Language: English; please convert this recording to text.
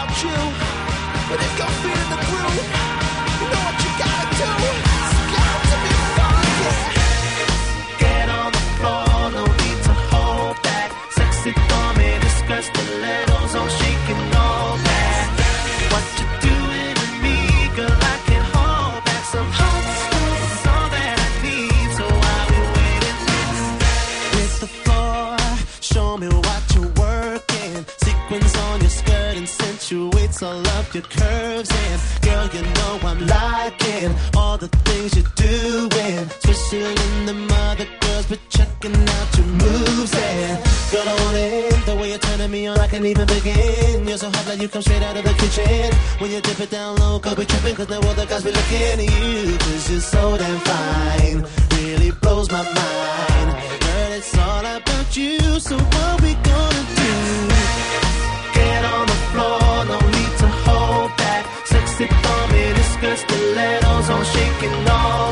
about you. But if you're feeling the groove, you know what you gotta do. It's got to be fun, yeah. Get on the floor, no need to hold back. Sexy for me, the skirt stilettos on shaking all that. What you doing to me, girl, I can't hold back. Some hot stuff is all that I need, so I'll be waiting. Hit the floor, show me what you're working. Sequins on your skirt accentuates all of your curves. And girl, you know I'm liking all the things you're doing. Especially the mother girls, but checking out your moves. And girl, I want it, the way you're turning me on, I can't even begin. You're so hot like you come straight out of the kitchen. When you dip it down low, could be tripping, cause now all the guys be looking at you. Cause you're so damn fine, really blows my mind. Girl, it's all about you, so what we gonna do? Get on the floor, no need to hold back. Sexy for me, the skirt stilettos on shaking all